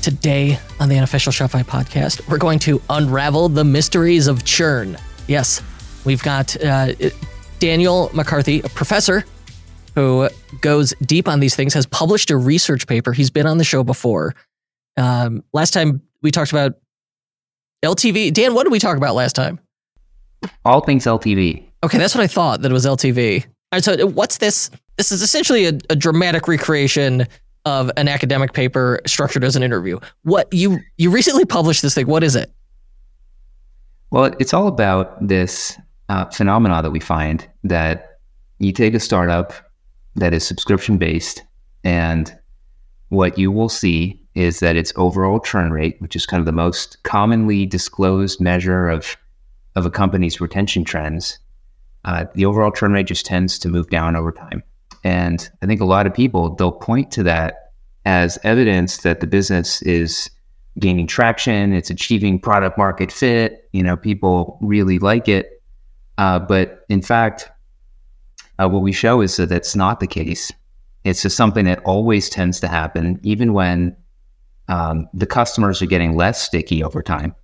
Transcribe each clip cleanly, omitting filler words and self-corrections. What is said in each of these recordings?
Today on the Unofficial Shopify podcast, we're going to unravel the mysteries of churn. Yes, we've got Daniel McCarthy, a professor who goes deep on these things, has published a research paper. He's been on the show before. Last time we talked about LTV. Dan, what did we talk about last time? All things LTV. Okay, that's what I thought, that it was LTV. All right, so what's this? This is essentially a dramatic recreation of an academic paper structured as an interview. What you recently published this thing. What is it? Well, it's all about this phenomena that we find that you take a startup that is subscription based, and what you will see is that its overall churn rate, which is kind of the most commonly disclosed measure of a company's retention trends, the overall churn rate just tends to move down over time. And I think a lot of people, they'll point to that as evidence that the business is gaining traction, it's achieving product market fit, people really like it. But in fact, what we show is that that's not the case. It's just something that always tends to happen, even when the customers are getting less sticky over time.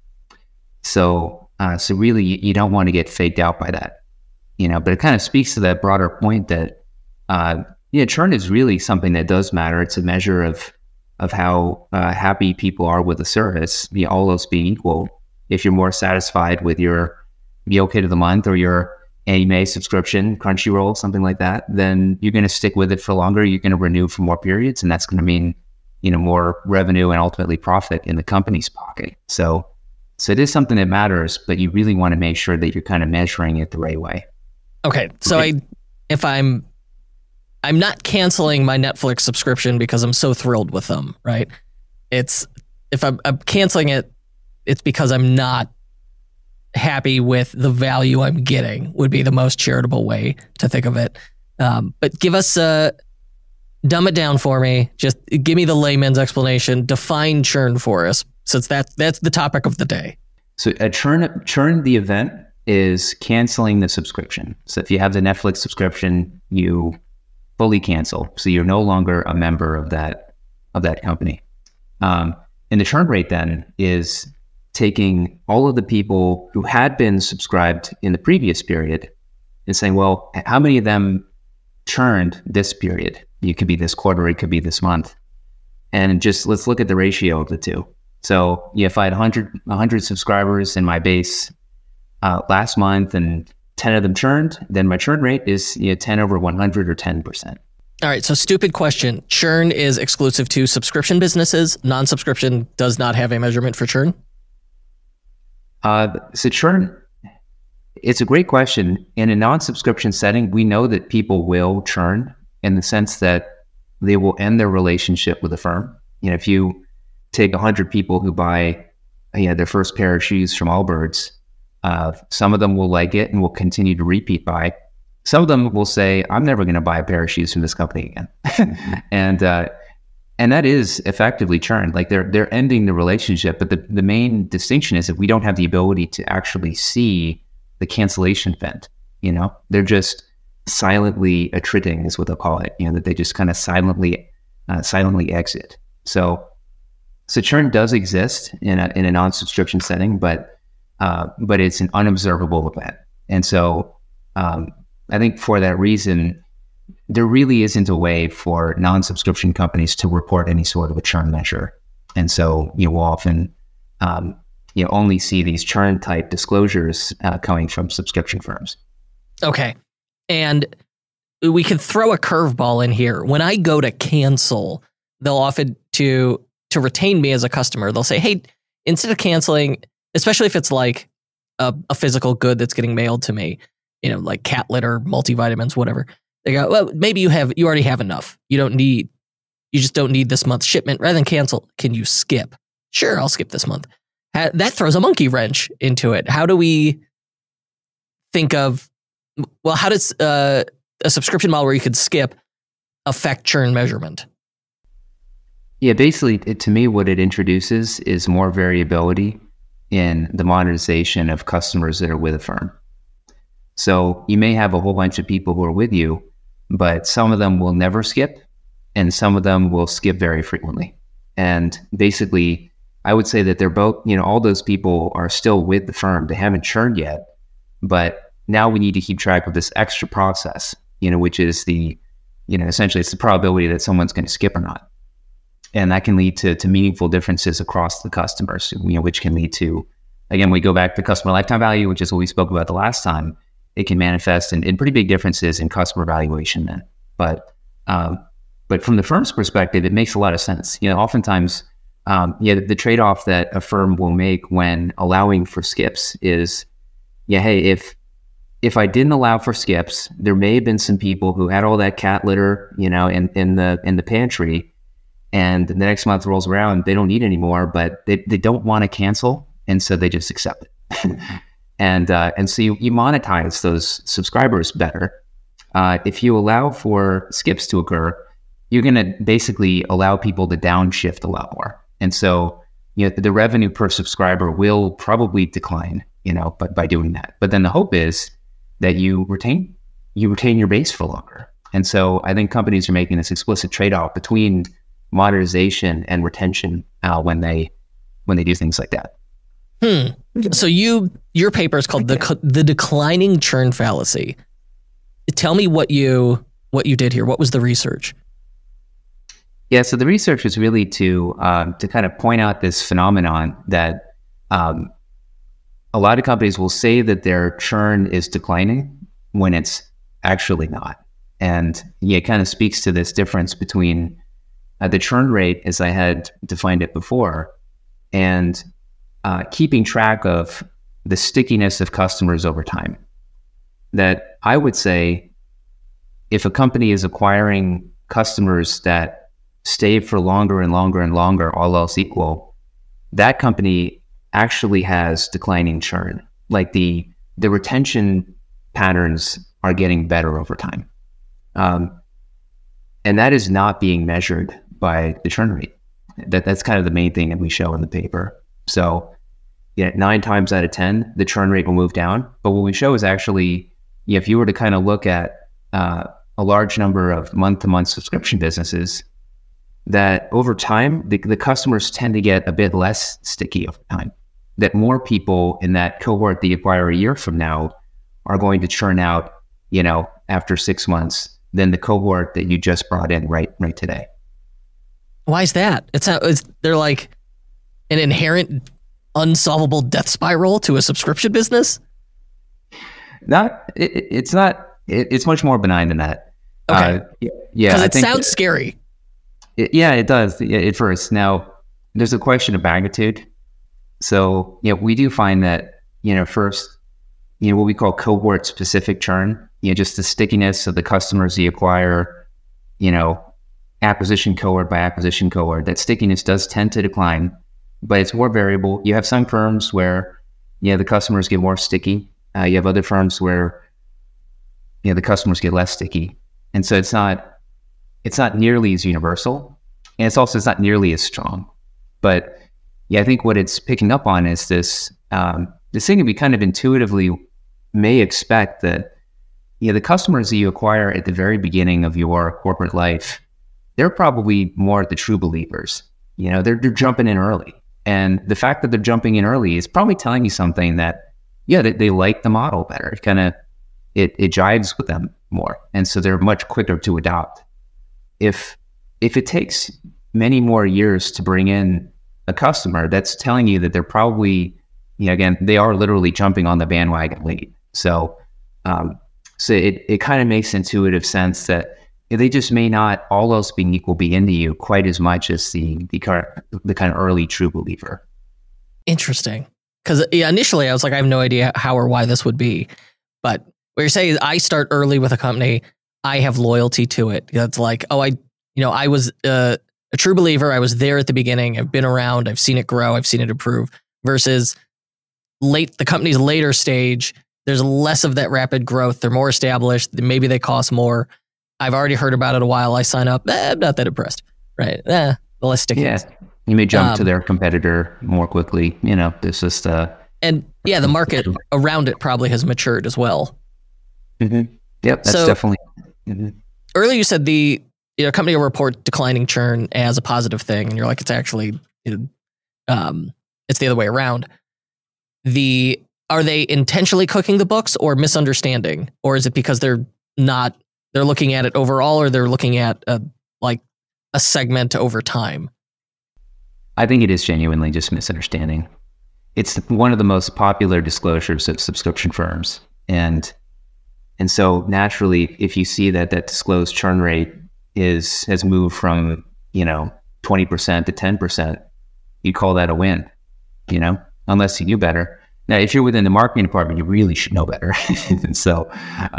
So really, you don't want to get faked out by that, but it kind of speaks to that broader point that churn is really something that does matter. It's a measure of how happy people are with the service. All else being equal, if you're more satisfied with your Meal Kit of the Month or your anime subscription, Crunchyroll, something like that, then you're going to stick with it for longer. You're going to renew for more periods, and that's going to mean more revenue and ultimately profit in the company's pocket. So it is something that matters, but you really want to make sure that you're kind of measuring it the right way. Okay, so if I'm not canceling my Netflix subscription because I'm so thrilled with them, right? If I'm canceling it, it's because I'm not happy with the value I'm getting, would be the most charitable way to think of it. But give us dumb it down for me. Just give me the layman's explanation. Define churn for us, since that's the topic of the day. So a churn, the event is canceling the subscription. So if you have the Netflix subscription, you fully cancel. So you're no longer a member of that company. And the churn rate then is taking all of the people who had been subscribed in the previous period and saying, well, how many of them churned this period? It could be this quarter, it could be this month. And just let's look at the ratio of the two. So if I had 100 subscribers in my base last month and 10 of them churned, then my churn rate is 10 over 100 or 10%. All right, so stupid question. Churn is exclusive to subscription businesses. Non-subscription does not have a measurement for churn? So churn, it's a great question. In a non-subscription setting, we know that people will churn in the sense that they will end their relationship with the firm. If you take 100 people who buy their first pair of shoes from Allbirds, some of them will like it and will continue to repeat buy. Some of them will say, I'm never going to buy a pair of shoes from this company again. And that is effectively churn. Like they're ending the relationship. But the main distinction is that we don't have the ability to actually see the cancellation event. They're just silently attriting is what they'll call it. That they just kind of silently exit. So churn does exist in a non-subscription setting, but it's an unobservable event. And so I think for that reason, there really isn't a way for non-subscription companies to report any sort of a churn measure. And so we'll often only see these churn type disclosures coming from subscription firms. Okay. And we could throw a curveball in here. When I go to cancel, they'll often to retain me as a customer, they'll say, hey, instead of canceling, especially if it's like a physical good that's getting mailed to me, like cat litter, multivitamins, whatever. They go, well, maybe you already have enough. You just don't need this month's shipment. Rather than cancel, can you skip? Sure, I'll skip this month. That throws a monkey wrench into it. How do we think of, how does a subscription model where you could skip affect churn measurement? Yeah, basically, to me, what it introduces is more variability in the monetization of customers that are with a firm. So you may have a whole bunch of people who are with you, but some of them will never skip, and some of them will skip very frequently. And basically, I would say that they're both, all those people are still with the firm. They haven't churned yet, but now we need to keep track of this extra process, which is essentially it's the probability that someone's going to skip or not. And that can lead to meaningful differences across the customers, which can lead to, again, we go back to customer lifetime value, which is what we spoke about the last time. It can manifest in pretty big differences in customer valuation then. But from the firm's perspective, it makes a lot of sense. Oftentimes, the trade-off that a firm will make when allowing for skips is, hey, if I didn't allow for skips, there may have been some people who had all that cat litter, in the pantry, and the next month rolls around, they don't need any more, but they don't want to cancel, and so they just accept it. And so you monetize those subscribers better. If you allow for skips to occur, you're going to basically allow people to downshift a lot more. And so, the revenue per subscriber will probably decline, but by doing that. But then the hope is that you retain your base for longer. And so I think companies are making this explicit trade-off between monetization and retention when they do things like that. So your paper is called the declining churn fallacy. Tell me what you did here. What was the research? Yeah, so the research was really to kind of point out this phenomenon that a lot of companies will say that their churn is declining when it's actually not. And it kind of speaks to this difference between the churn rate, as I had defined it before, and keeping track of the stickiness of customers over time. That I would say, if a company is acquiring customers that stay for longer and longer and longer, all else equal, that company actually has declining churn. Like the retention patterns are getting better over time. And that is not being measured by the churn rate. That's kind of the main thing that we show in the paper. So 9 times out of 10, the churn rate will move down. But what we show is actually, if you were to kind of look at a large number of month-to-month subscription businesses, that over time, the customers tend to get a bit less sticky over time. That more people in that cohort that you acquire a year from now are going to churn out, after 6 months than the cohort that you just brought in right today. Why is that? They're like an inherent unsolvable death spiral to a subscription business? It's not. It's much more benign than that. Okay. Because it sounds scary. It does at first. Now, there's a question of magnitude. So, we do find that, first, what we call cohort specific churn, just the stickiness of the customers you acquire, acquisition cohort by acquisition cohort, that stickiness does tend to decline, but it's more variable. You have some firms where, the customers get more sticky. You have other firms where, the customers get less sticky. And so it's not nearly as universal, and it's not nearly as strong. But I think what it's picking up on is this thing that we kind of intuitively may expect, that the customers that you acquire at the very beginning of your corporate life, they're probably more the true believers. They're jumping in early, and the fact that they're jumping in early is probably telling you something that they like the model better. It jives with them more, and so they're much quicker to adopt. If it takes many more years to bring in a customer, that's telling you that they're probably, again, they are literally jumping on the bandwagon late. So it kind of makes intuitive sense that they just may not, all else being equal, be into you quite as much as the kind of early true believer. Interesting. Because initially I was like, I have no idea how or why this would be. But what you're saying is, I start early with a company, I have loyalty to it. That's like, I was a true believer. I was there at the beginning. I've been around. I've seen it grow. I've seen it improve. Versus the company's later stage, there's less of that rapid growth. They're more established. Maybe they cost more. I've already heard about it a while. I sign up. I'm not that impressed. Right? The less sticky. Yeah, you may jump to their competitor more quickly. There's just and the market around it probably has matured as well. Mm-hmm. Yep, that's definitely. Mm-hmm. Earlier you said a company will report declining churn as a positive thing, and you're like, it's actually, it's the other way around. Are they intentionally cooking the books or misunderstanding, or is it because they're looking at it overall, or they're looking at a segment over time? I think it is genuinely just misunderstanding. It's one of the most popular disclosures of subscription firms. And so naturally, if you see that disclosed churn rate has moved from, 20% to 10%, you call that a win, unless you knew better. Now, if you're within the marketing department, you really should know better. And so,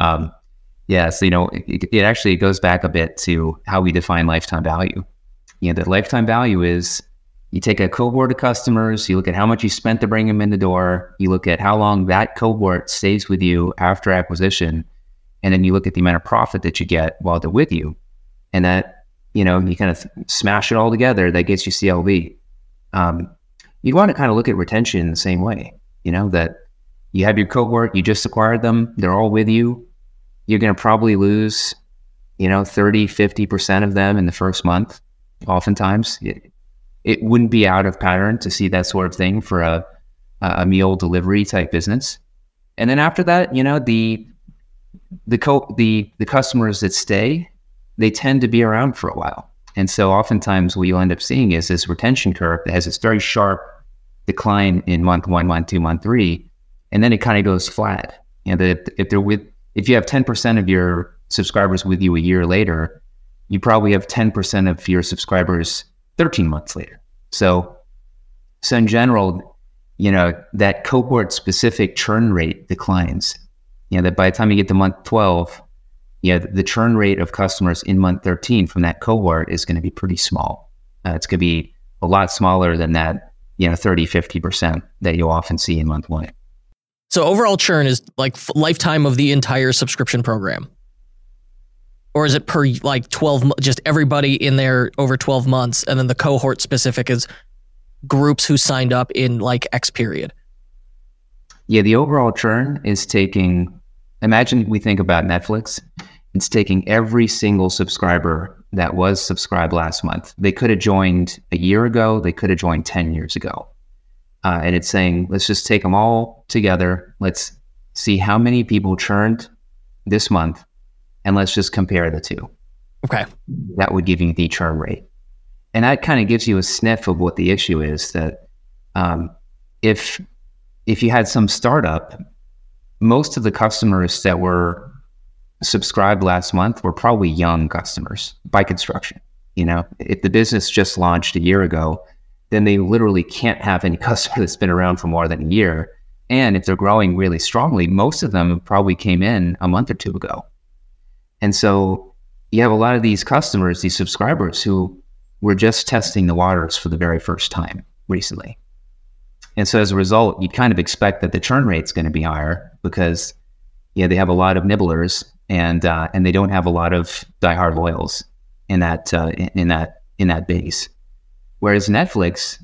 it actually goes back a bit to how we define lifetime value. The lifetime value is, you take a cohort of customers, you look at how much you spent to bring them in the door, you look at how long that cohort stays with you after acquisition, and then you look at the amount of profit that you get while they're with you. And that, you kind of smash it all together, that gets you CLV. You'd want to kind of look at retention in the same way, that you have your cohort, you just acquired them, they're all with you. You're going to probably lose, 30, 50% of them in the first month. Oftentimes, it wouldn't be out of pattern to see that sort of thing for a meal delivery type business. And then after that, the customers that stay, they tend to be around for a while. And so oftentimes what you'll end up seeing is this retention curve that has this very sharp decline in month 1, month 2, month 3, and then it kind of goes flat. If you have 10% of your subscribers with you a year later, you probably have 10% of your subscribers 13 months later. So in general, that cohort specific churn rate declines. That by the time you get to month 12, the churn rate of customers in month 13 from that cohort is going to be pretty small. It's going to be a lot smaller than that, 30, 50% that you'll often see in month 1. So overall churn is like lifetime of the entire subscription program? Or is it per 12, just everybody in there over 12 months, and then the cohort specific is groups who signed up in X period? Yeah, the overall churn is imagine we think about Netflix. It's taking every single subscriber that was subscribed last month. They could have joined a year ago. They could have joined 10 years ago. And it's saying, let's just take them all together. Let's see how many people churned this month. And let's just compare the two. Okay. That would give you the churn rate. And that kind of gives you a sniff of what the issue is, that if you had some startup, most of the customers that were subscribed last month were probably young customers by construction. If the business just launched a year ago, then they literally can't have any customer that's been around for more than a year. And if they're growing really strongly, most of them probably came in a month or two ago. And so you have a lot of these customers, these subscribers, who were just testing the waters for the very first time recently. And so as a result, you'd kind of expect that the churn rate's going to be higher because they have a lot of nibblers and they don't have a lot of diehard loyals in that base. Whereas Netflix,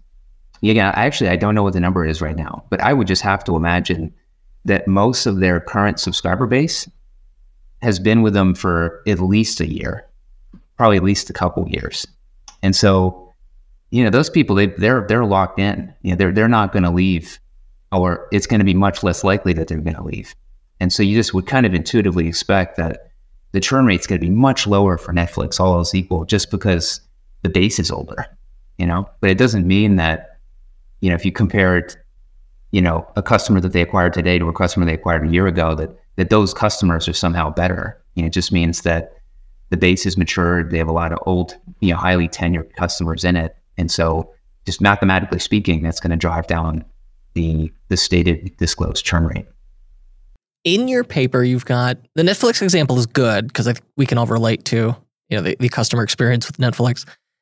I don't know what the number is right now, but I would just have to imagine that most of their current subscriber base has been with them for at least a year, probably at least a couple years. And so, those people, they're locked in. They're not going to leave, or it's going to be much less likely that they're going to leave. And so you just would kind of intuitively expect that the churn rate's going to be much lower for Netflix, all else equal, just because the base is older, But it doesn't mean that, if you compare it, a customer that they acquired today to a customer they acquired a year ago, that those customers are somehow better. It just means that the base is matured. They have a lot of old, highly tenured customers in it. And so just mathematically speaking, that's going to drive down the stated disclosed churn rate. In your paper, you've got the Netflix example is good because we can all relate to, the customer experience with Netflix.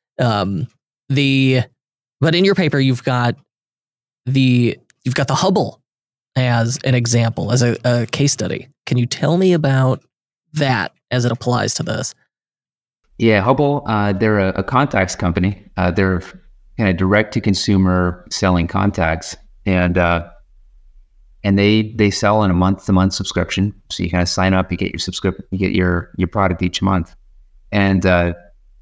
But in your paper, you've got the Hubble as an example, as a case study. Can you tell me about that as it applies to this? Yeah, Hubble, they're a contacts company. They're kind of direct to consumer selling contacts, and they sell on a month-to-month subscription. So you kind of sign up, you get your subscription, you get your product each month, and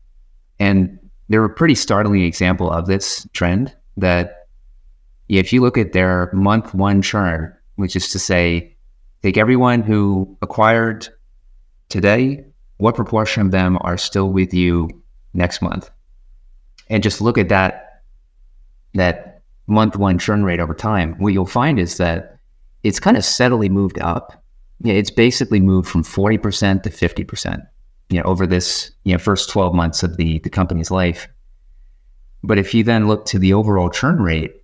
And they're a pretty startling example of this trend that if you look at their month one churn, which is to say, take everyone who acquired today, what proportion of them are still with you next month? And just look at that month one churn rate over time. What you'll find is that it's kind of steadily moved up. It's basically moved from 40% to 50%, over this, first 12 months of the company's life. But if you then look to the overall churn rate,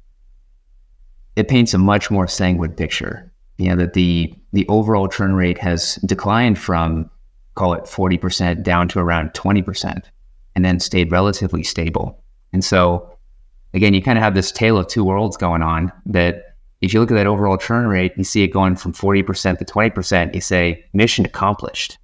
it paints a much more sanguine picture. That the overall churn rate has declined from, call it 40% down to around 20%, and then stayed relatively stable. And so, again, you kind of have this tale of two worlds going on, that if you look at that overall churn rate, you see it going from 40% to 20%, you say, mission accomplished.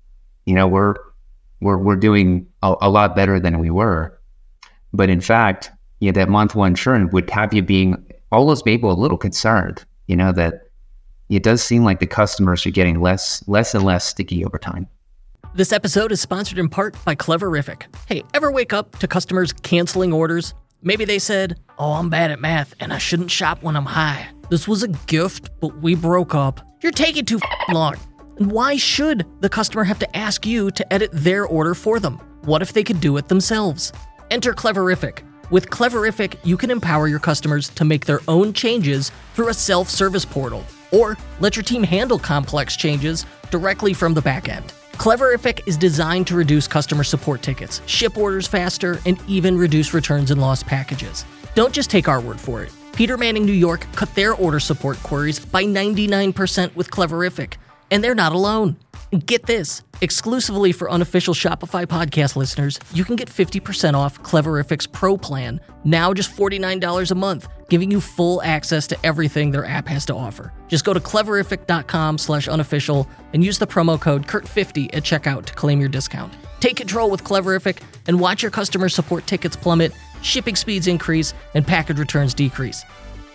We're doing a lot better than we were. But in fact, that month one churn would have you being almost maybe a little concerned, that it does seem like the customers are getting less and less sticky over time. This episode is sponsored in part by Cleverific. Hey, ever wake up to customers canceling orders? Maybe they said, "Oh, I'm bad at math and I shouldn't shop when I'm high. This was a gift, but we broke up." You're taking too long. And why should the customer have to ask you to edit their order for them? What if they could do it themselves? Enter Cleverific. With Cleverific, you can empower your customers to make their own changes through a self-service portal, or let your team handle complex changes directly from the back end. Cleverific is designed to reduce customer support tickets, ship orders faster, and even reduce returns and lost packages. Don't just take our word for it. Peter Manning New York cut their order support queries by 99% with Cleverific, and they're not alone. And get this, exclusively for unofficial Shopify podcast listeners, you can get 50% off Cleverific's Pro plan, now just $49 a month, giving you full access to everything their app has to offer. Just go to cleverific.com/unofficial and use the promo code KURT50 at checkout to claim your discount. Take control with Cleverific and watch your customer support tickets plummet, shipping speeds increase, and package returns decrease.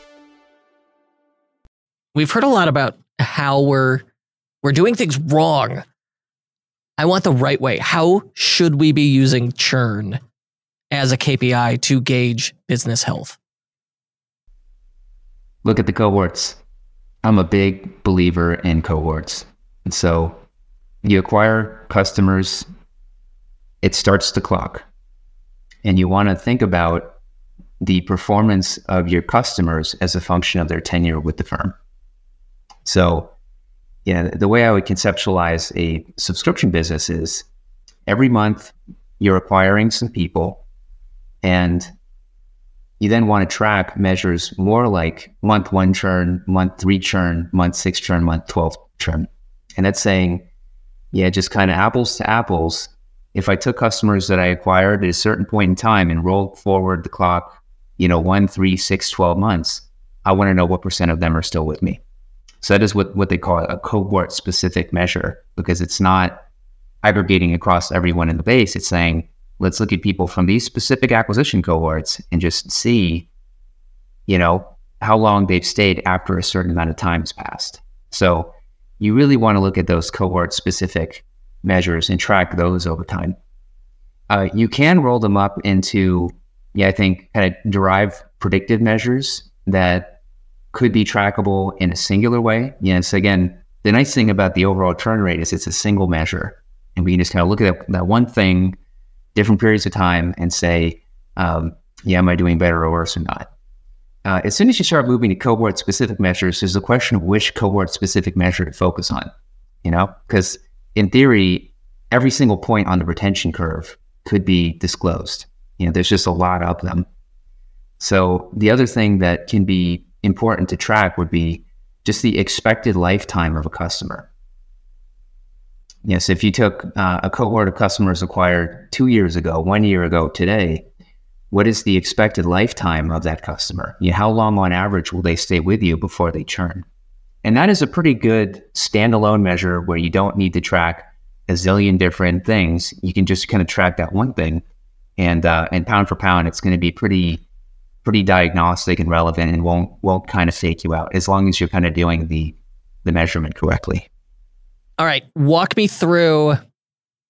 We've heard a lot about how we're doing things wrong. I want the right way. How should we be using churn as a KPI to gauge business health? Look at the cohorts. I'm a big believer in cohorts. And so you acquire customers, it starts the clock. And you want to think about the performance of your customers as a function of their tenure with the firm. So the way I would conceptualize a subscription business is every month you're acquiring some people, and you then want to track measures more like month 1 churn, month 3 churn, month 6 churn, month 12 churn. And that's saying, just kind of apples to apples. If I took customers that I acquired at a certain point in time and rolled forward the clock, 1, 3, 6, 12 months, I want to know what percent of them are still with me. So that is what they call a cohort-specific measure, because it's not aggregating across everyone in the base. It's saying, let's look at people from these specific acquisition cohorts and just see, how long they've stayed after a certain amount of time has passed. So you really want to look at those cohort-specific measures and track those over time. You can roll them up into, I think, kind of derive predictive measures that could be trackable in a singular way. So again, the nice thing about the overall churn rate is it's a single measure, and we can just kind of look at that one thing, different periods of time, and say, am I doing better or worse or not? As soon as you start moving to cohort-specific measures, there's a question of which cohort-specific measure to focus on, because in theory, every single point on the retention curve could be disclosed. There's just a lot of them. So the other thing that can be important to track would be just the expected lifetime of a customer. Yes, if you took a cohort of customers acquired 2 years ago, 1 year ago today, what is the expected lifetime of that customer? How long on average will they stay with you before they churn? And that is a pretty good standalone measure where you don't need to track a zillion different things. You can just kind of track that one thing, and pound for pound, it's going to be pretty diagnostic and relevant, and won't kind of fake you out as long as you're kind of doing the measurement correctly. All right, walk me through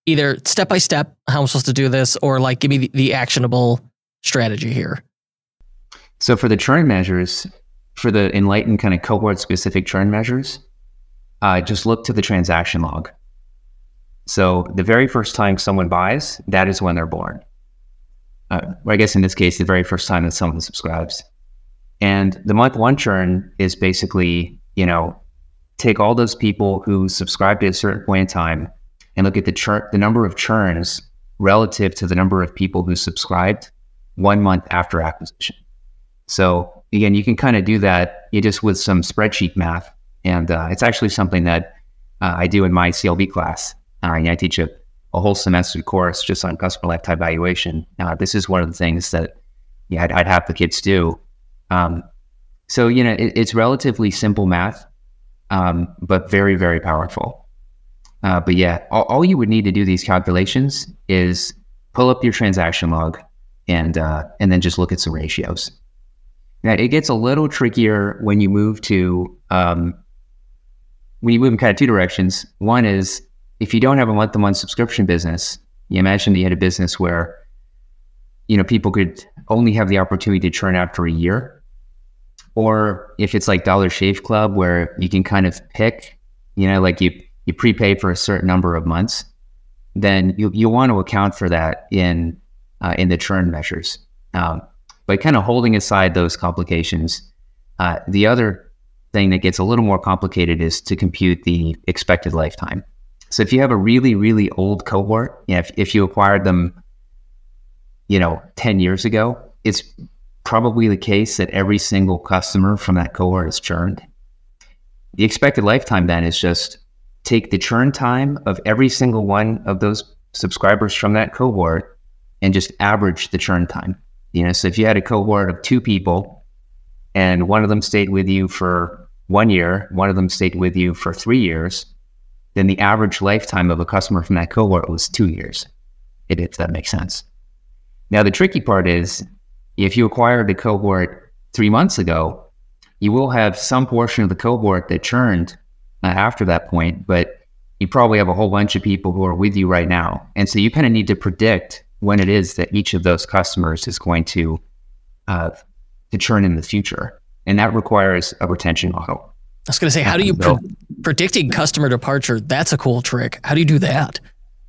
either step by step how I'm supposed to do this, or like give me the actionable strategy here. So for the churn measures, for the Enlighten kind of cohort specific churn measures, just look to the transaction log. So the very first time someone buys, that is when they're born. Or I guess in this case, the very first time that someone subscribes. And the month one churn is basically, take all those people who subscribed at a certain point in time and look at the number of churns relative to the number of people who subscribed 1 month after acquisition. So again, you can kind of do that just with some spreadsheet math. And it's actually something that I do in my CLV class. I teach a whole semester course just on customer lifetime valuation. This is one of the things that I'd have the kids do. So, it's relatively simple math, but very, very powerful. But yeah, all you would need to do these calculations is pull up your transaction log and then just look at some ratios. Now, it gets a little trickier when you move to, in kind of two directions. One is, if you don't have a month-to-month subscription business, you imagine that you had a business where, people could only have the opportunity to churn out for a year. Or if it's like Dollar Shave Club, where you can kind of pick, like you prepay for a certain number of months, then you want to account for that in the churn measures. But kind of holding aside those complications, the other thing that gets a little more complicated is to compute the expected lifetime. So if you have a really, really old cohort, if you acquired them, 10 years ago, it's probably the case that every single customer from that cohort is churned. The expected lifetime then is just take the churn time of every single one of those subscribers from that cohort and just average the churn time. So if you had a cohort of 2 people and one of them stayed with you for 1 year, one of them stayed with you for 3 years, then the average lifetime of a customer from that cohort was 2 years, if that makes sense. Now, the tricky part is, if you acquired the cohort 3 months ago, you will have some portion of the cohort that churned after that point, but you probably have a whole bunch of people who are with you right now. And so you kind of need to predict when it is that each of those customers is going to churn in the future. And that requires a retention model. I was going to say, how do you predicting customer departure? That's a cool trick. How do you do that?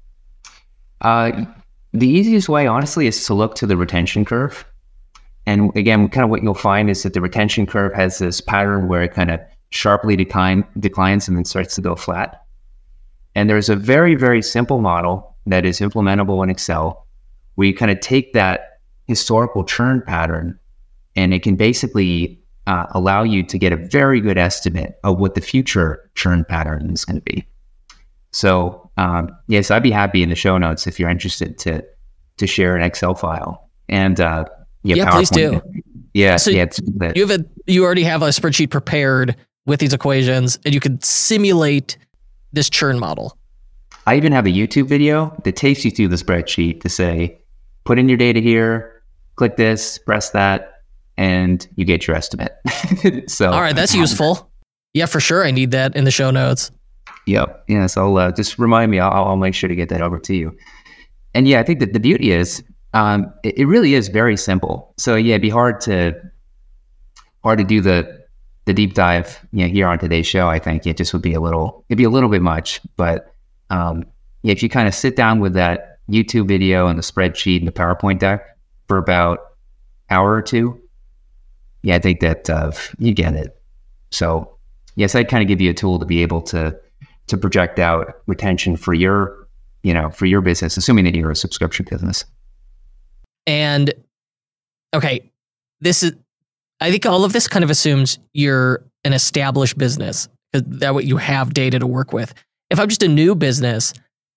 The easiest way, honestly, is to look to the retention curve. And again, kind of what you'll find is that the retention curve has this pattern where it kind of sharply declines and then starts to go flat. And there's a very, very simple model that is implementable in Excel where you kind of take that historical churn pattern and it can basically allow you to get a very good estimate of what the future churn pattern is going to be. So yes, I'd be happy in the show notes if you're interested to share an Excel file. And yeah, please do. Yeah, so you already have a spreadsheet prepared with these equations, and you can simulate this churn model. I even have a YouTube video that takes you through the spreadsheet to say, put in your data here, click this, press that, and you get your estimate. So, all right, that's useful. Yeah, for sure. I need that in the show notes. Yep. Yeah. So I'll just remind me. I'll make sure to get that over to you. And yeah, I think that the beauty is, it really is very simple. So yeah, it'd be hard to do the deep dive, here on today's show. I think it'd be a little bit much. But if you kind of sit down with that YouTube video and the spreadsheet and the PowerPoint deck for about an hour or two, yeah, I think that you get it. So yes, I'd kind of give you a tool to be able to project out retention for your business, assuming that you're a subscription business. And okay, I think all of this kind of assumes you're an established business, because that way you have data to work with. If I'm just a new business,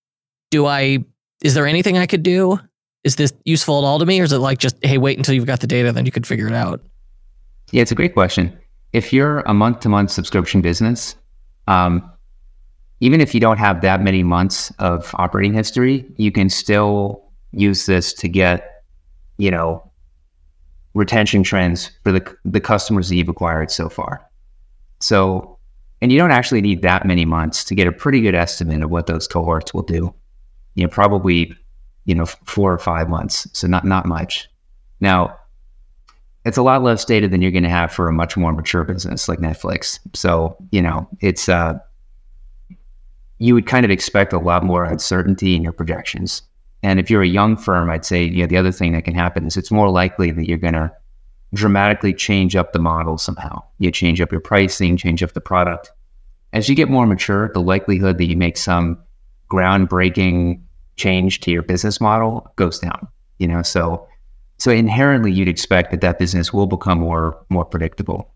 is there anything I could do? Is this useful at all to me? Or is it like just, hey, wait until you've got the data, then you could figure it out? Yeah, it's a great question. If you're a month-to-month subscription business, even if you don't have that many months of operating history, you can still use this to get, retention trends for the customers that you've acquired so far. So, and you don't actually need that many months to get a pretty good estimate of what those cohorts will do. probably, 4 or 5 months. So not much. Now, it's a lot less data than you're going to have for a much more mature business like Netflix. So, it's, you would kind of expect a lot more uncertainty in your projections. And if you're a young firm, I'd say, the other thing that can happen is it's more likely that you're going to dramatically change up the model somehow. You change up your pricing, change up the product. As you get more mature, the likelihood that you make some groundbreaking change to your business model goes down, so inherently you'd expect that business will become more predictable.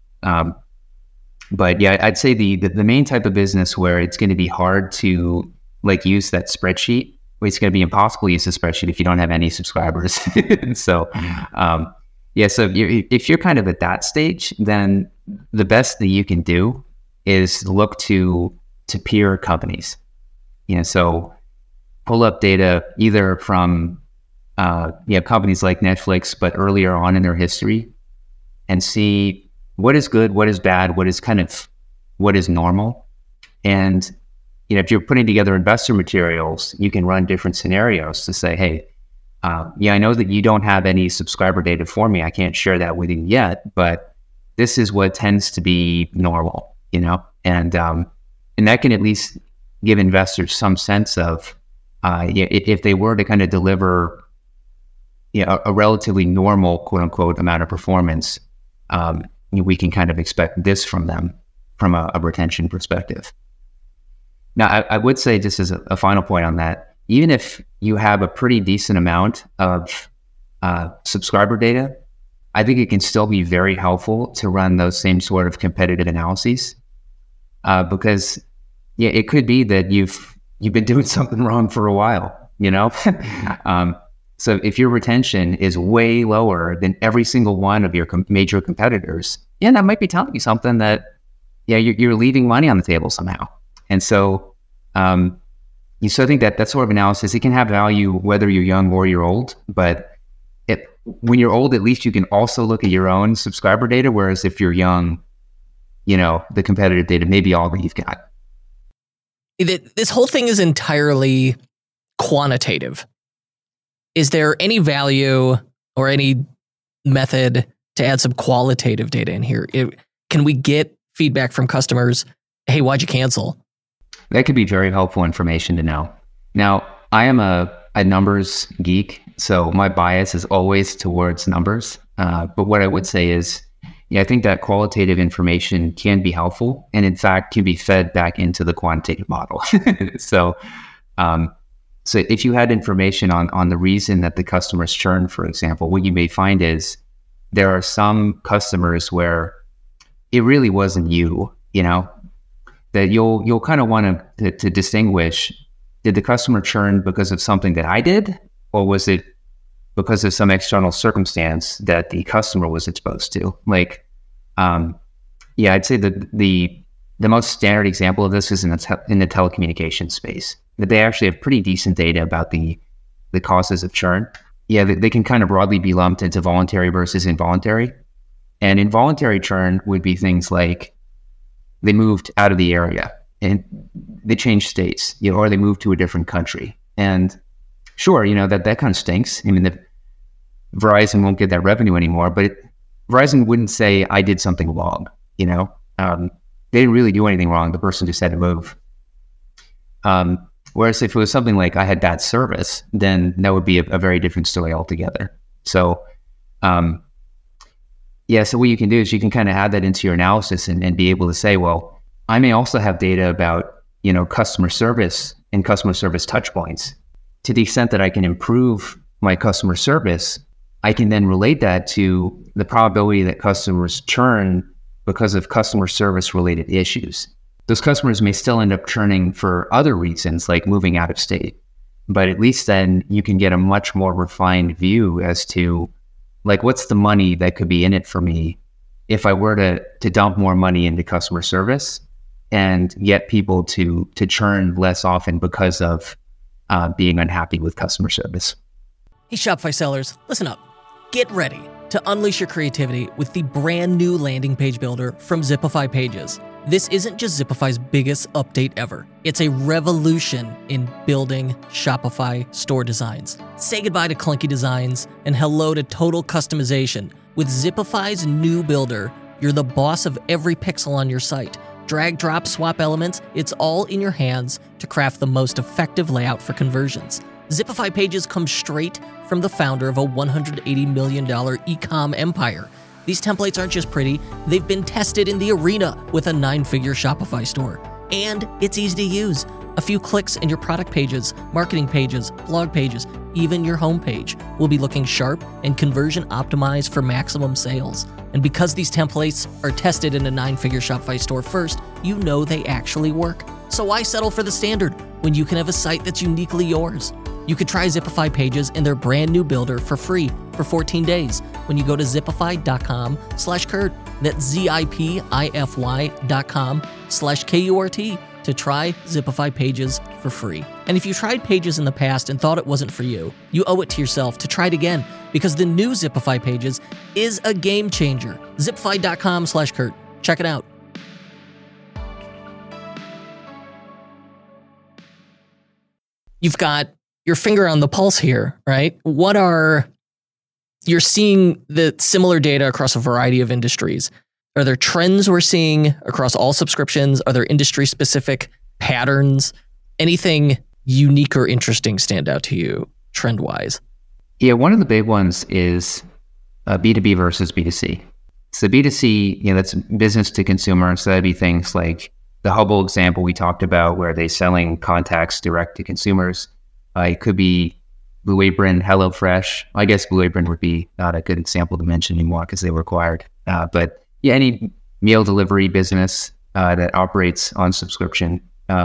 But yeah, I'd say the main type of business where it's going to be hard to use that spreadsheet, it's going to be impossible to use the spreadsheet if you don't have any subscribers. So, so if you're kind of at that stage, then the best that you can do is look to peer companies. So pull up data either from companies like Netflix, but earlier on in their history, and see what is good, what is bad, what is normal. And if you're putting together investor materials, you can run different scenarios to say, hey, I know that you don't have any subscriber data for me. I can't share that with you yet, but this is what tends to be normal, and that can at least give investors some sense of, if they were to kind of deliver, a relatively normal, quote unquote, amount of performance, we can kind of expect this from them from a retention perspective. Now, I would say, just as a final point on that, even if you have a pretty decent amount of subscriber data, I think it can still be very helpful to run those same sort of competitive analyses, because it could be that you've been doing something wrong for a while, So if your retention is way lower than every single one of your major competitors, that might be telling you something that you're leaving money on the table somehow. And so, I think that sort of analysis, it can have value whether you're young or you're old, but when you're old, at least you can also look at your own subscriber data. Whereas if you're young, the competitive data may be all that you've got. This whole thing is entirely quantitative. Is there any value or any method to add some qualitative data in here? Can we get feedback from customers? Hey, why'd you cancel? That could be very helpful information to know. Now, I am a numbers geek, so my bias is always towards numbers. But what I would say is, I think that qualitative information can be helpful, and in fact can be fed back into the quantitative model. So if you had information on the reason that the customers churn, for example, what you may find is there are some customers where it really wasn't you, that you'll kind of want to distinguish, did the customer churn because of something that I did, or was it because of some external circumstance that the customer was exposed to? I'd say that the most standard example of this is in the telecommunications space, that they actually have pretty decent data about the causes of churn. They can kind of broadly be lumped into voluntary versus involuntary. And involuntary churn would be things like they moved out of the area and they changed states, or they moved to a different country. And sure, that kind of stinks. I mean, Verizon won't get that revenue anymore, but Verizon wouldn't say I did something wrong. They didn't really do anything wrong. The person just had to move. Whereas if it was something like I had bad service, then that would be a very different story altogether. So, so what you can do is you can kind of add that into your analysis and be able to say, well, I may also have data about, customer service and customer service touch points. To the extent that I can improve my customer service, I can then relate that to the probability that customers churn because of customer service related issues. Those customers may still end up churning for other reasons, like moving out of state. But at least then you can get a much more refined view as to, what's the money that could be in it for me if I were to dump more money into customer service and get people to churn less often because of being unhappy with customer service. Hey, Shopify sellers, listen up. Get ready to unleash your creativity with the brand new landing page builder from Zipify Pages. This isn't just Zipify's biggest update ever. It's a revolution in building Shopify store designs. Say goodbye to clunky designs and hello to total customization. With Zipify's new builder, you're the boss of every pixel on your site. Drag, drop, swap elements, it's all in your hands to craft the most effective layout for conversions. Zipify pages come straight from the founder of a $180 million e-com empire. These templates aren't just pretty, they've been tested in the arena with a 9-figure Shopify store. And it's easy to use. A few clicks and your product pages, marketing pages, blog pages, even your homepage will be looking sharp and conversion optimized for maximum sales. And because these templates are tested in a 9-figure Shopify store first, you know they actually work. So why settle for the standard when you can have a site that's uniquely yours? You could try Zipify pages in their brand new builder for free for 14 days when you go to zipify.com/Kurt. That's zipify.com/KURT to try Zipify pages for free. And if you tried pages in the past and thought it wasn't for you, you owe it to yourself to try it again because the new Zipify pages is a game changer. Zipify.com/Kurt. Check it out. You've got your finger on the pulse here, right? You're seeing the similar data across a variety of industries. Are there trends we're seeing across all subscriptions? Are there industry-specific patterns? Anything unique or interesting stand out to you trend-wise? Yeah, one of the big ones is B2B versus B2C. So B2C, that's business to consumer. So that'd be things like the Hubble example we talked about where they're selling contacts direct to consumers. It could be Blue Apron, HelloFresh. I guess Blue Apron would be not a good example to mention anymore because they were acquired. But yeah, any meal delivery business that operates on subscription,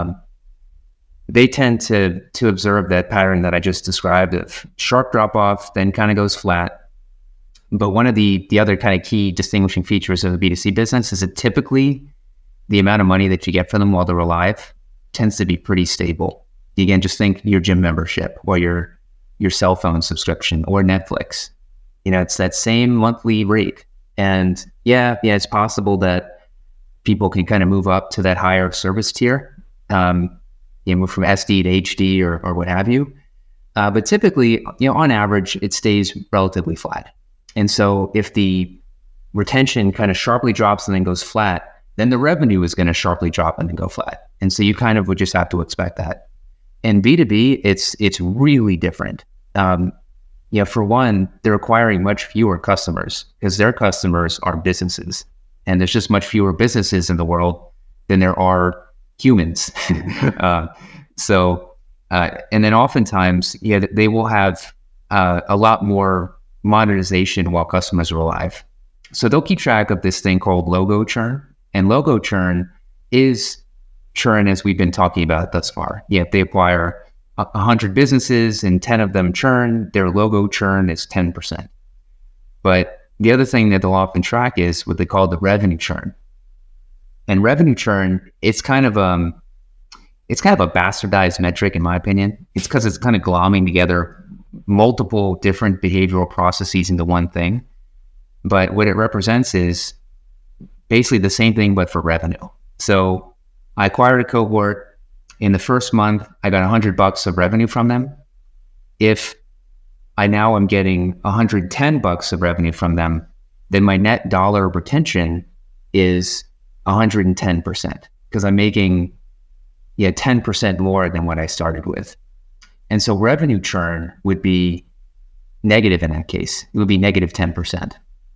they tend to observe that pattern that I just described of sharp drop off, then kind of goes flat. But one of the other kind of key distinguishing features of a B2C business is that typically the amount of money that you get from them while they're alive tends to be pretty stable. Again, just think your gym membership or your cell phone subscription or Netflix. It's that same monthly rate. And yeah, it's possible that people can kind of move up to that higher service tier, move from SD to HD or what have you. But typically, on average, it stays relatively flat. And so if the retention kind of sharply drops and then goes flat, then the revenue is going to sharply drop and then go flat. And so you kind of would just have to expect that. And B2B, it's really different. For one, they're acquiring much fewer customers because their customers are businesses. And there's just much fewer businesses in the world than there are humans. And then oftentimes, they will have a lot more monetization while customers are alive. So they'll keep track of this thing called logo churn. And logo churn is churn as we've been talking about thus far. If they acquire 100 businesses and 10 of them churn, their logo churn is 10%. But the other thing that they'll often track is what they call the revenue churn. And revenue churn, it's kind of a bastardized metric in my opinion. It's because it's kind of glomming together multiple different behavioral processes into one thing. But what it represents is basically the same thing, but for revenue. So I acquired a cohort. In the first month, I got $100 of revenue from them. If I now am getting $110 of revenue from them, then my net dollar retention is 110% because I'm making 10% more than what I started with. And so revenue churn would be negative in that case. It would be negative 10%.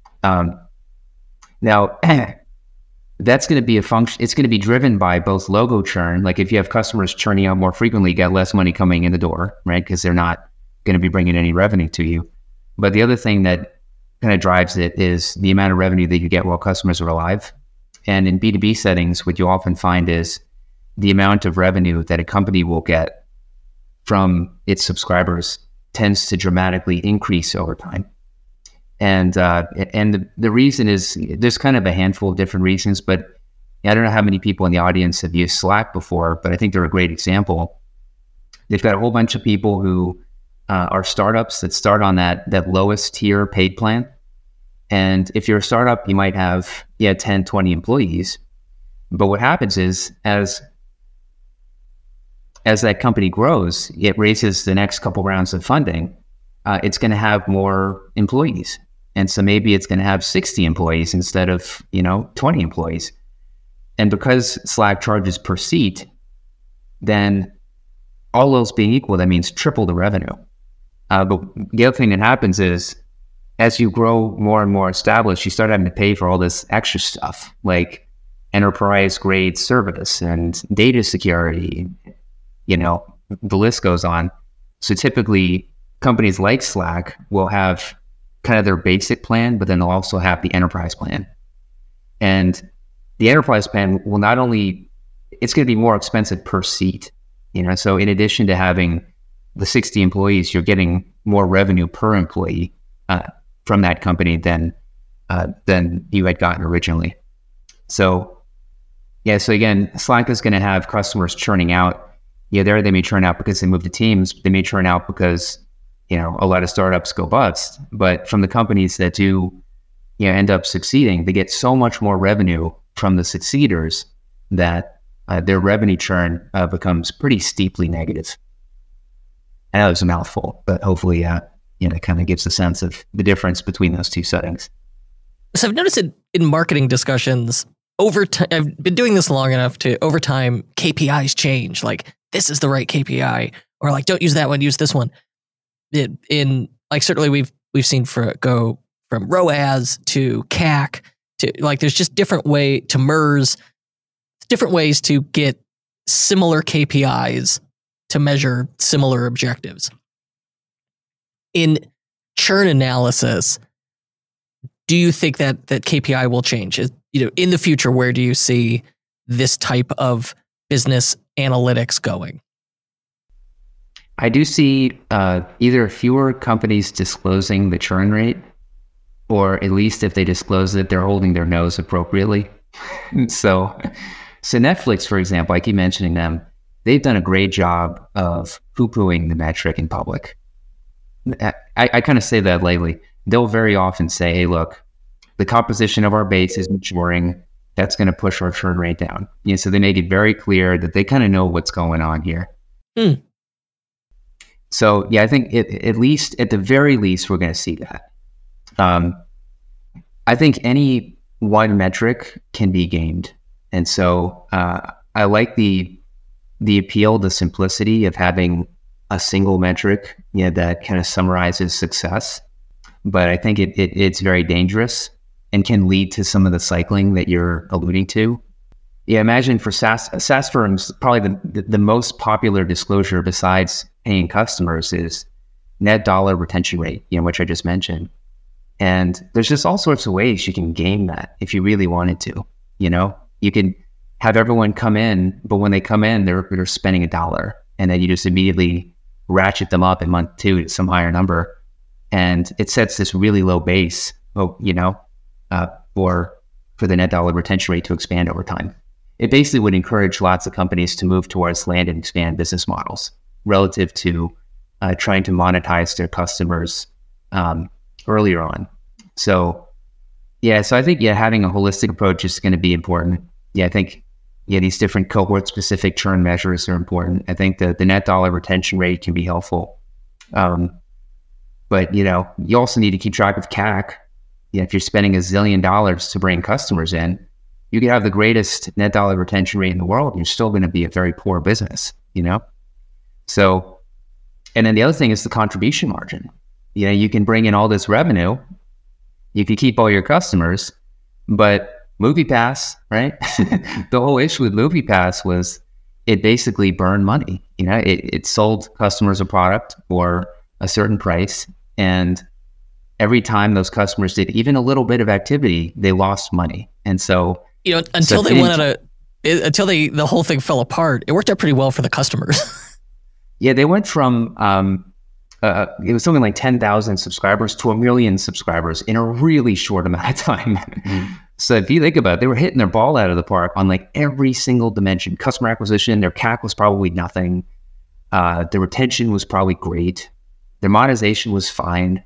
Now, that's going to be a function. It's going to be driven by both logo churn. Like if you have customers churning out more frequently, you get less money coming in the door, right? Because they're not going to be bringing any revenue to you. But the other thing that kind of drives it is the amount of revenue that you get while customers are alive. And in B2B settings, what you often find is the amount of revenue that a company will get from its subscribers tends to dramatically increase over time. And the reason is there's kind of a handful of different reasons, but I don't know how many people in the audience have used Slack before, but I think they're a great example. They've got a whole bunch of people who are startups that start on that lowest tier paid plan. And if you're a startup, you might have 10, 20 employees. But what happens is as that company grows, it raises the next couple rounds of funding, it's going to have more employees. And so maybe it's going to have 60 employees instead of, 20 employees. And because Slack charges per seat, then all else being equal, that means triple the revenue. But the other thing that happens is as you grow more and more established, you start having to pay for all this extra stuff like enterprise grade service and data security. The list goes on. So typically companies like Slack will have kind of their basic plan, but then they'll also have the enterprise plan. And the enterprise plan will not only, it's going to be more expensive per seat. So in addition to having the 60 employees, you're getting more revenue per employee from that company than you had gotten originally. So again, Slack is going to have customers churning out. They may churn out because they move to Teams. They may churn out because, a lot of startups go bust. But from the companies that do, end up succeeding, they get so much more revenue from the succeeders that their revenue churn becomes pretty steeply negative. I know it's a mouthful, but hopefully, it kind of gives a sense of the difference between those two settings. So I've noticed in marketing discussions, over time, I've been doing this long enough to, over time, KPIs change. Like, this is the right KPI, or like, don't use that one, use this one. Certainly we've seen go from ROAS to CAC to there's just different way to MERS, different ways to get similar KPIs to measure similar objectives. In churn analysis, do you think that KPI will change? In the future, where do you see this type of business analytics going? I do see either fewer companies disclosing the churn rate, or at least if they disclose it, they're holding their nose appropriately. So Netflix, for example, I keep mentioning them. They've done a great job of poo-pooing the metric in public. I kind of say that lately. They'll very often say, hey, look, the composition of our base is maturing. That's going to push our churn rate down. So they make it very clear that they kind of know what's going on here. So I think at the very least, we're going to see that. I think any one metric can be gamed. And so I like the appeal, the simplicity of having a single metric, that kind of summarizes success. But I think it's very dangerous and can lead to some of the cycling that you're alluding to. Imagine for SaaS firms, probably the most popular disclosure besides paying customers is net dollar retention rate, which I just mentioned. And there's just all sorts of ways you can game that if you really wanted to. You can have everyone come in, but when they come in, they're spending $1, and then you just immediately ratchet them up in month 2 to some higher number, and it sets this really low base, for the net dollar retention rate to expand over time. It basically would encourage lots of companies to move towards land and expand business models relative to trying to monetize their customers earlier on. So I think having a holistic approach is going to be important. I think these different cohort specific churn measures are important. I think the net dollar retention rate can be helpful. But you also need to keep track of CAC. If you're spending $1 zillion to bring customers in, you could have the greatest net dollar retention rate in the world. You're still going to be a very poor business, So, and then the other thing is the contribution margin. You can bring in all this revenue, you can keep all your customers, but MoviePass, right? The whole issue with MoviePass was it basically burned money. It sold customers a product for a certain price, and every time those customers did even a little bit of activity, they lost money. And so, until the whole thing fell apart, it worked out pretty well for the customers. They went from it was something like 10,000 subscribers to 1 million subscribers in a really short amount of time. So if you think about it, they were hitting their ball out of the park on like every single dimension. Customer acquisition, their CAC was probably nothing. Their retention was probably great. Their monetization was fine.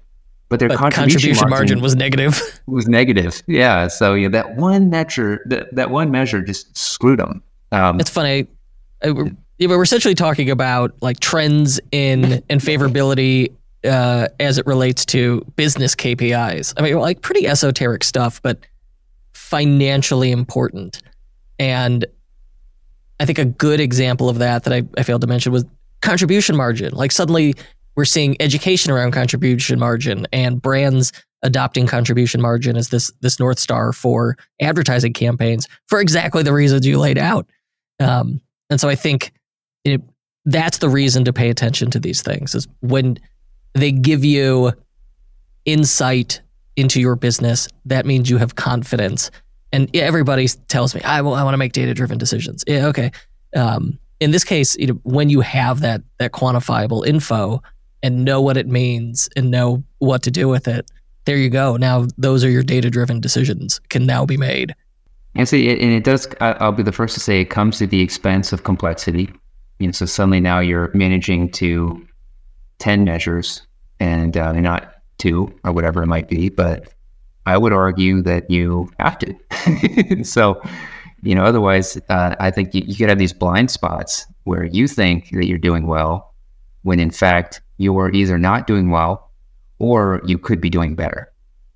but their But contribution margin was negative. was negative. Yeah. So that one measure just screwed them. It's funny. We're essentially talking about like trends in and favorability as it relates to business KPIs. I mean, like pretty esoteric stuff, but financially important. And I think a good example of that I failed to mention was contribution margin. Like suddenly we're seeing education around contribution margin and brands adopting contribution margin as this North Star for advertising campaigns for exactly the reasons you laid out. And so I think that's the reason to pay attention to these things, is when they give you insight into your business, that means you have confidence. And everybody tells me, I want to make data-driven decisions. Yeah, okay. In this case, when you have that quantifiable info and know what it means and know what to do with it, there you go. Now those are your data-driven decisions can now be made. And so, and it does. I'll be the first to say it comes at the expense of complexity. So suddenly now you're managing to 10 measures and not 2 or whatever it might be. But I would argue that you have to. So, otherwise, I think you could have these blind spots where you think that you're doing well, when in fact you are either not doing well or you could be doing better.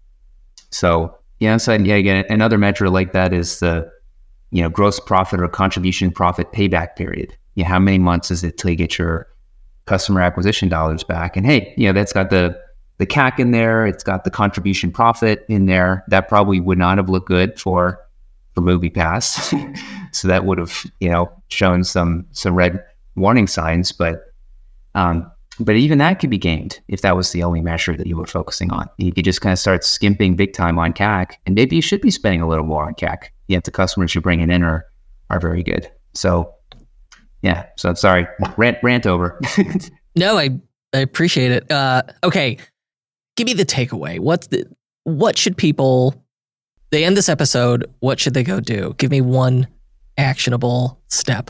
So, again, another measure like that is the, gross profit or contribution profit payback period. How many months is it till you get your customer acquisition dollars back? And hey, that's got the CAC in there. It's got the contribution profit in there. That probably would not have looked good for MoviePass. So that would have, shown some red warning signs. But even that could be gamed if that was the only measure that you were focusing on. You could just kind of start skimping big time on CAC, and maybe you should be spending a little more on CAC. Yet the customers you're bringing in are very good. So, yeah. So sorry, rant over. No, I appreciate it. Okay, give me the takeaway. What should people? They end this episode. What should they go do? Give me one actionable step.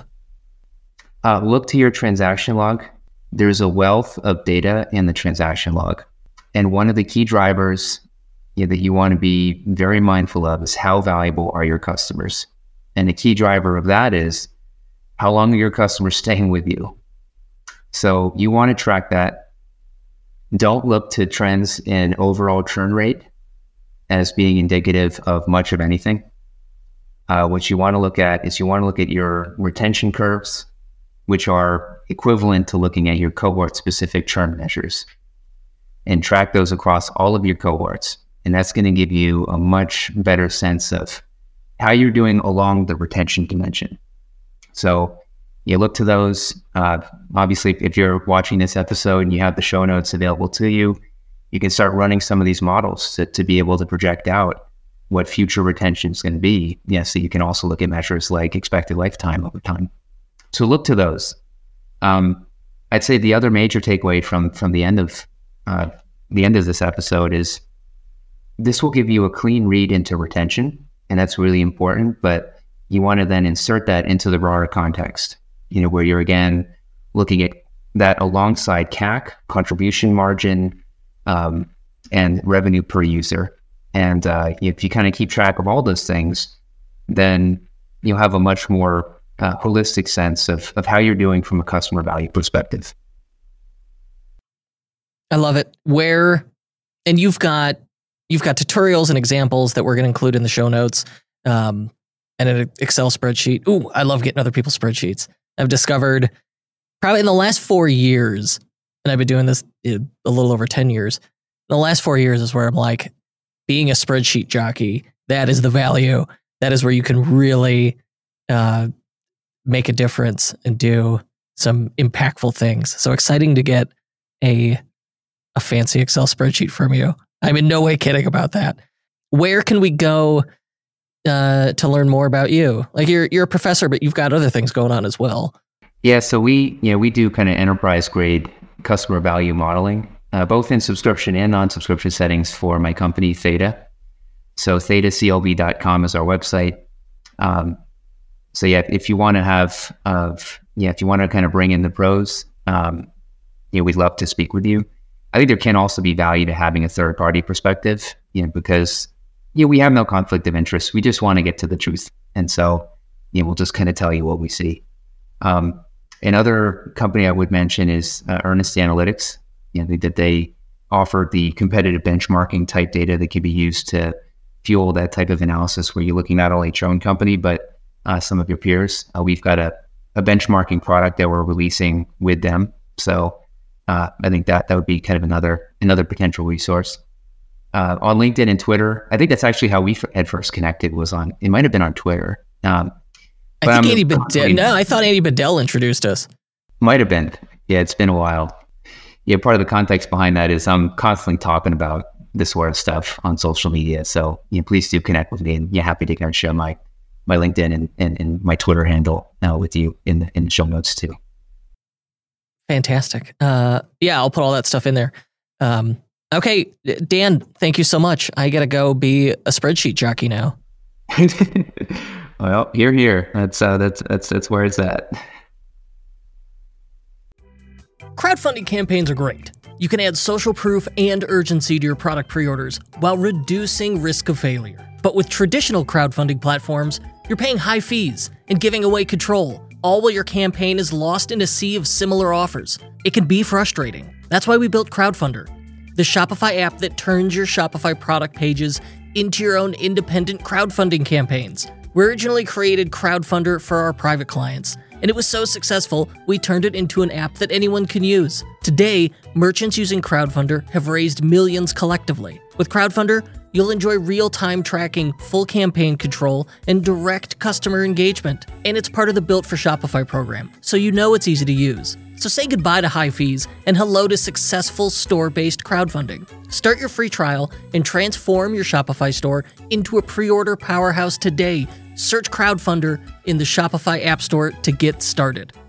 Look to your transaction log. There's a wealth of data in the transaction log. And one of the key drivers that you want to be very mindful of is how valuable are your customers? And the key driver of that is how long are your customers staying with you? So you want to track that. Don't look to trends in overall churn rate as being indicative of much of anything. What you want to look at is your retention curves, which are equivalent to looking at your cohort-specific churn measures, and track those across all of your cohorts. And that's going to give you a much better sense of how you're doing along the retention dimension. So you look to those. Obviously, if you're watching this episode and you have the show notes available to you, you can start running some of these models to be able to project out what future retention is going to be. So you can also look at measures like expected lifetime over time. So look to those. I'd say the other major takeaway from the end of this episode is this will give you a clean read into retention, and that's really important. But you want to then insert that into the broader context, where you're again looking at that alongside CAC, contribution margin, and revenue per user. And if you kind of keep track of all those things, then you'll have a much more holistic sense of how you're doing from a customer value perspective. I love it. And you've got tutorials and examples that we're going to include in the show notes, and an Excel spreadsheet. Ooh, I love getting other people's spreadsheets. I've discovered probably in the last 4 years, and I've been doing this a little over 10 years. The last 4 years is where I'm like, being a spreadsheet jockey, that is the value. That is where you can really make a difference and do some impactful things. So exciting to get a fancy Excel spreadsheet from you. I'm in no way kidding about that. Where can we go to learn more about you? Like you're a professor, but you've got other things going on as well. Yeah, so we do kind of enterprise grade customer value modeling, both in subscription and non-subscription settings for my company Theta. So thetaclb.com is our website. So yeah, if you want to if you want to kind of bring in the pros, we'd love to speak with you. I think there can also be value to having a third party perspective, because we have no conflict of interest. We just want to get to the truth. And so, we'll just kind of tell you what we see. Another company I would mention is Earnest Analytics. That they offer the competitive benchmarking type data that can be used to fuel that type of analysis where you're looking not only at your own company, but some of your peers. We've got a benchmarking product that we're releasing with them. So I think that would be kind of another potential resource. On LinkedIn and Twitter, I think that's actually how we had first connected, it might have been on Twitter. I think Andy Bedell. No, I thought Andy Bedell introduced us. Might have been. Yeah, it's been a while. Yeah, part of the context behind that is I'm constantly talking about this sort of stuff on social media. So please do connect with me, and happy to share my LinkedIn and my Twitter handle with you in the show notes too. Fantastic. I'll put all that stuff in there. Okay, Dan, thank you so much. I gotta go be a spreadsheet jockey now. Well, here. That's where it's at. Crowdfunding campaigns are great. You can add social proof and urgency to your product pre-orders while reducing risk of failure. But with traditional crowdfunding platforms, you're paying high fees and giving away control, all while your campaign is lost in a sea of similar offers. It can be frustrating. That's why we built Crowdfunder, the Shopify app that turns your Shopify product pages into your own independent crowdfunding campaigns. We originally created Crowdfunder for our private clients, and it was so successful, we turned it into an app that anyone can use. Today, merchants using Crowdfunder have raised millions collectively. With Crowdfunder, you'll enjoy real-time tracking, full campaign control, and direct customer engagement. And it's part of the Built for Shopify program, so it's easy to use. So say goodbye to high fees and hello to successful store-based crowdfunding. Start your free trial and transform your Shopify store into a pre-order powerhouse today. Search Crowdfunder in the Shopify App Store to get started.